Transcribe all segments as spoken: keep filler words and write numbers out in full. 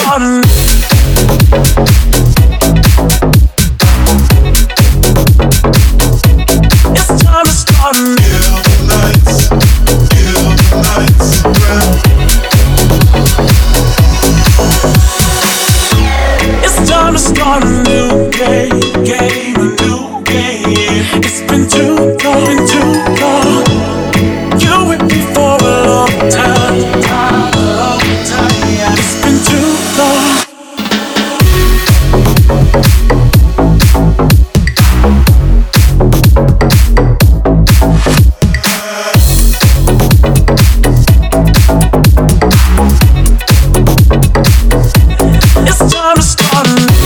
starting. It's time to start. Feel the lights, feel the lights around. It's time to start a new game, game, a new game. It's been too long, been too long. You with me for a long time, time, a long time. Yeah. It's been too long. It's time to start.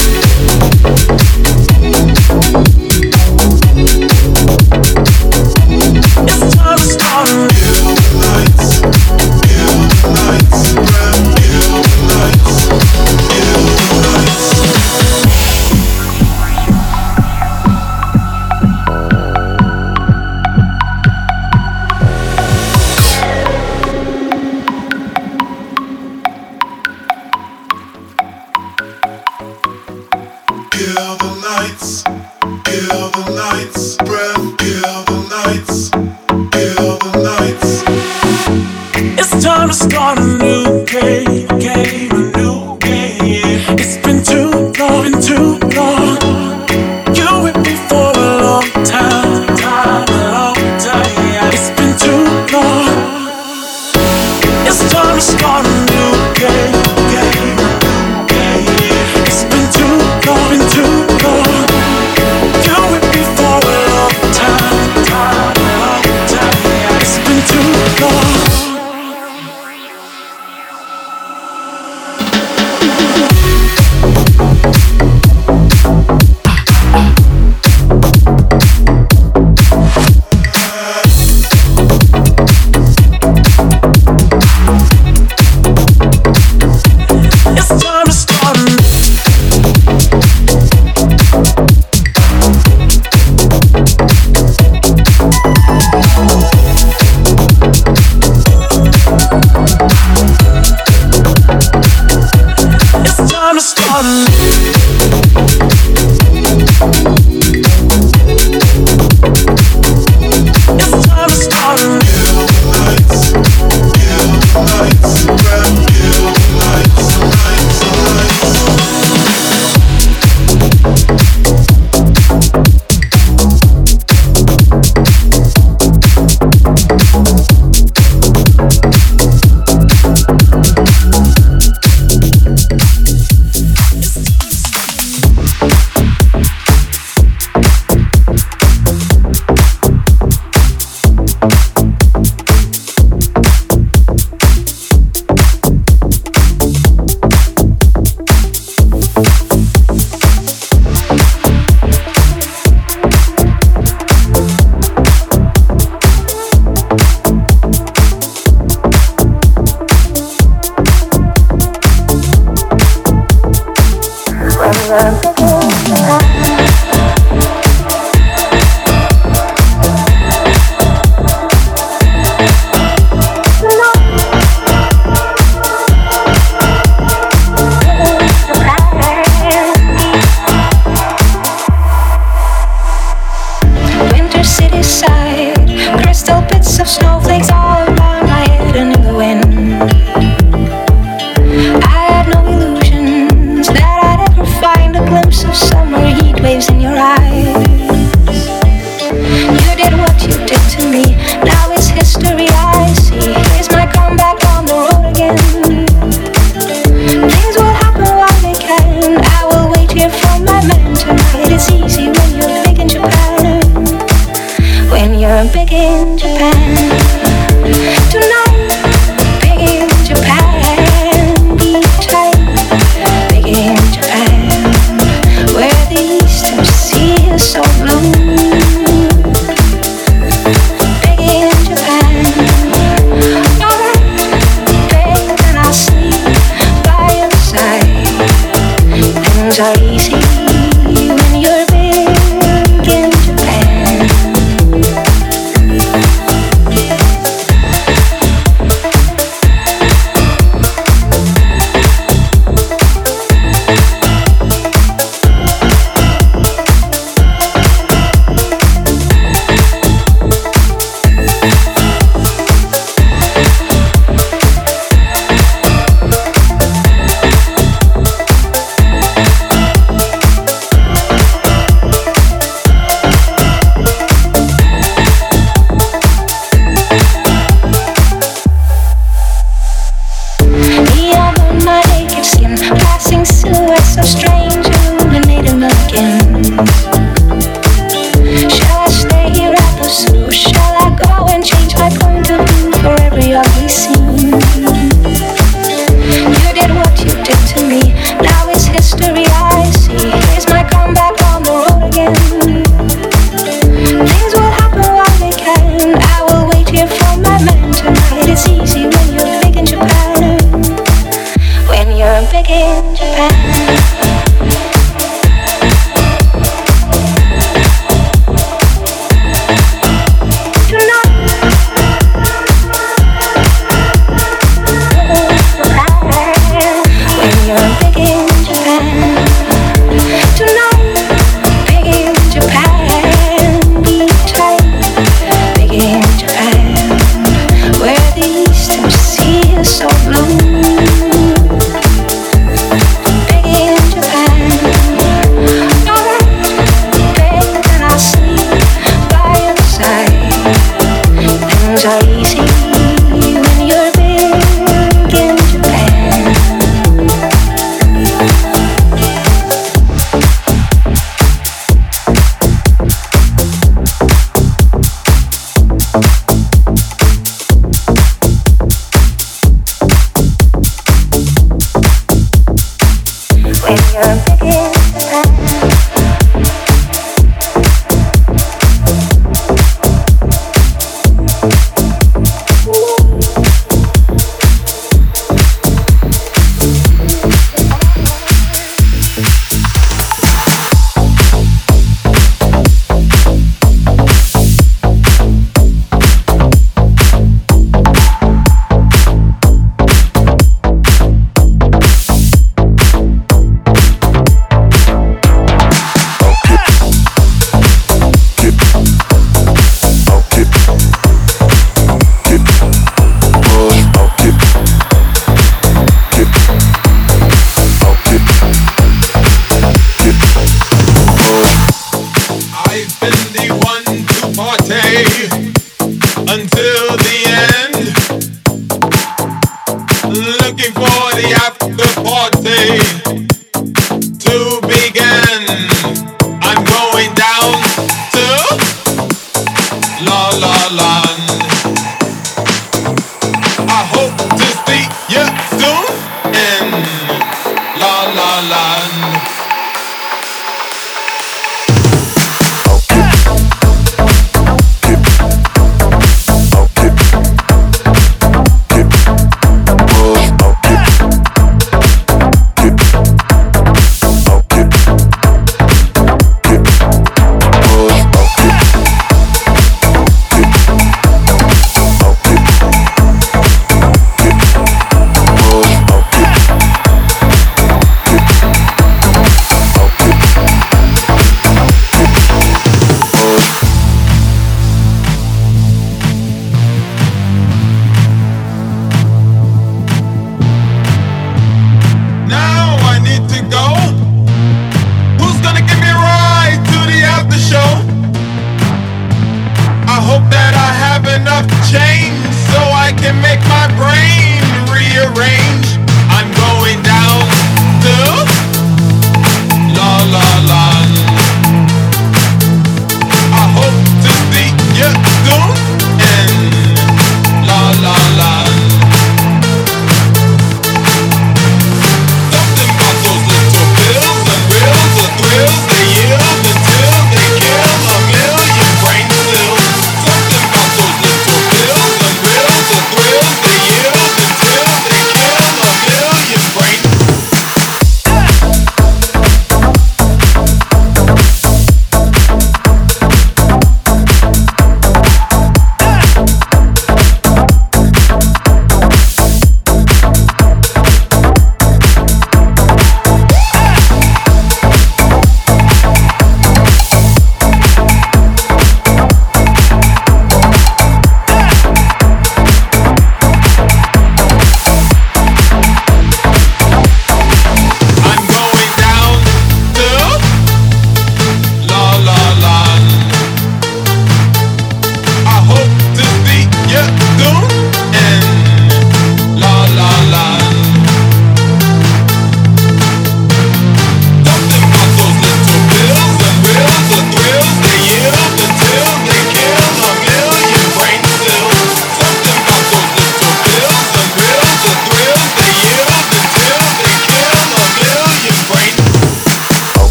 It's time to start. Feel the lights, feel the lights around. Feel the lights, feel the lights. Feel the lights, feel the lights, breath, feel the lights, feel the lights. It's time to start a new game, game, a new game. It's been too long, been too long. You with me for a long time, time, a long time. Yeah. It's been too long. It's time to start a new game, game, a new game. It's been too long, been too long. You with me for a long time, time, a long time. Yeah. It's been too long. It's time to start. It's time to start. It's time to start. Feel the lights, feel the lights around. Feel the lights, lights, lights. Winter city side, crystal bits of snowflakes all around my head and in the wind. I had no illusions that I'd ever find a glimpse of summer heat strange illuminated mannequins. Shall I stay here at the zoo? Shall I go and change my point of view for every ugly scene? You did what you did to me. Now it's history I see. Here's my comeback on the road again. Things will happen while they can. I will wait here for my man tonight. It's easy when you're big in Japan. When you're big in Japan.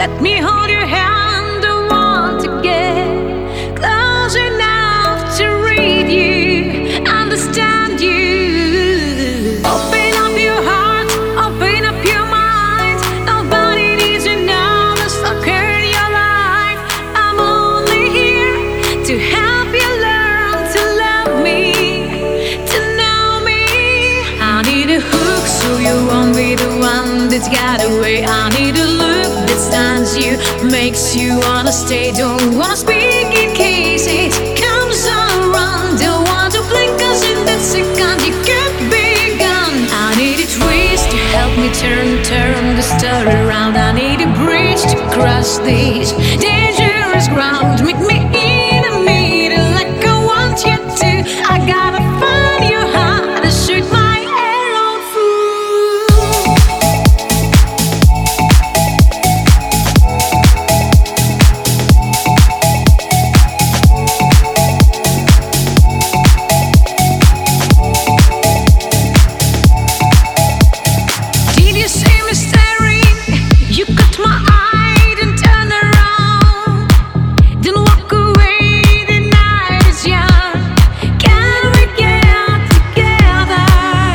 Let me hold your hand, I want to get close enough to read you, understand you. Open up your heart, open up your mind. Nobody needs to know the sucker in your life. I'm only here to help you learn to love me, to know me. I need a hook so you won't be the one that's got away. I need a look that stands you, makes you wanna stay. Don't wanna speak in cases, comes around. Don't want to blink, cause in that second you could be gone. I need a twist to help me turn, turn the story around. I need a bridge to cross this dangerous ground. Meet me in the middle like I want you to. I gotta find your heart to shoot my arrow through. Did you see me staring? You caught my eye, then turn around, then walk away. The night is young. Can we get together?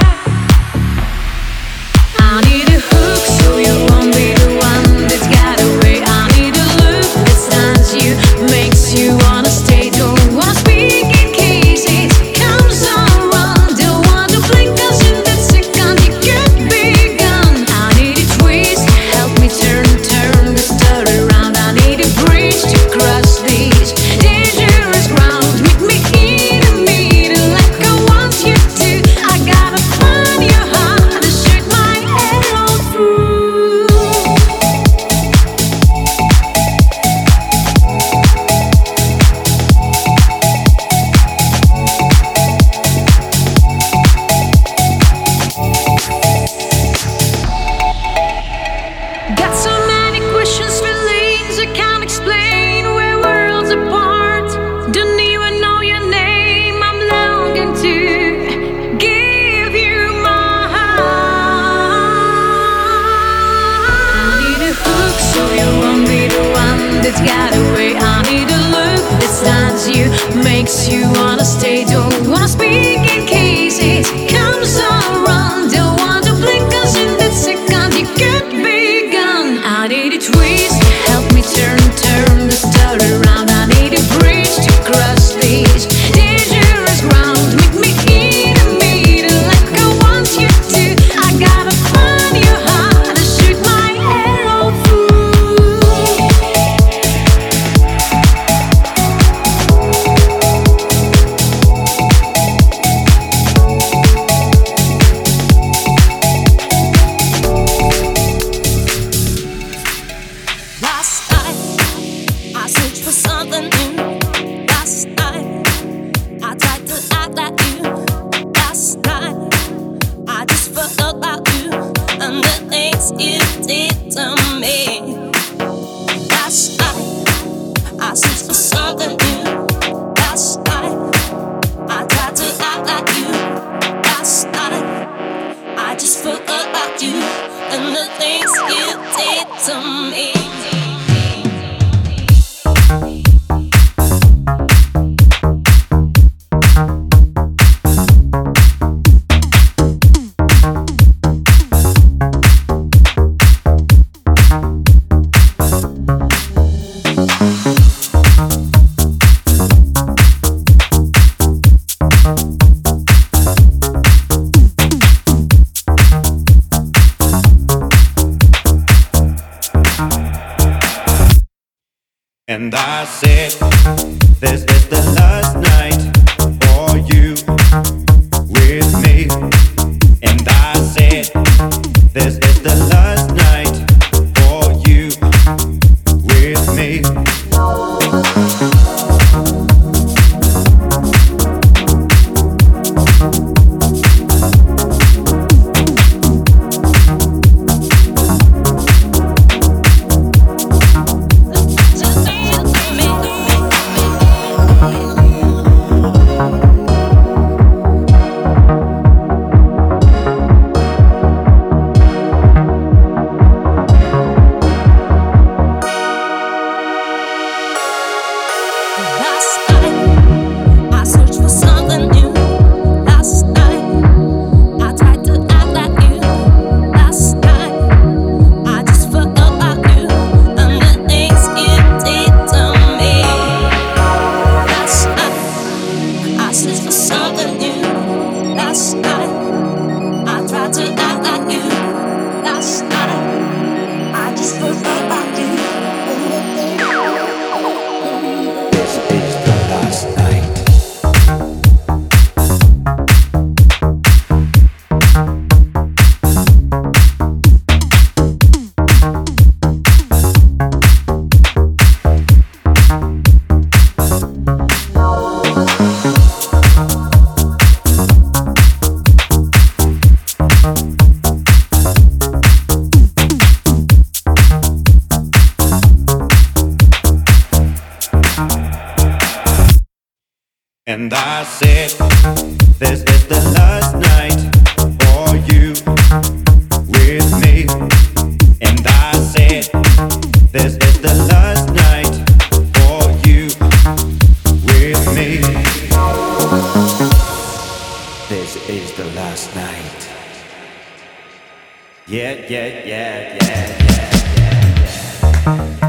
I need a hook so you won't be the one that's got away. I need a look that stands you, makes you wanna stay. Don't wanna speak in cases, comes around. Don't want to blink, cause in that second you could be gone. I need a twist to help me turn, turn the story around. I need a bridge to cross this dangerous ground. Meet me in the middle like I want you to. I gotta find your heart to shoot my arrow through. Got so many questions, feelings I can't explain. We're worlds apart, don't even know your name. I'm longing to give you my heart. I need a hook so you won't be the one that's got away. I need a look that stands you, makes you wanna stay. Don't wanna speak in cases, comes around. Don't want to blink, cause in that second you could be gone. I need a twist to help me turn, turn the story around. I need a bridge to cross this dangerous ground. Meet me in the middle like I want you to. I gotta find your heart to shoot my arrow through. Last night, I searched for something new. Last night, I tried to act like you. Last night, I just forgot about you and the things you did to me. Last night, I searched for something new. Last night, I tried to act like you. Last night, I just forgot about you and the things you did to me. And I said, this is the last night for you with me. And I said, this is the last night for you with me. And I said, this is the last night for you with me. And I said, this is the last night for you with me. This is the last night. Yeah, yeah, yeah, yeah, yeah, yeah, yeah.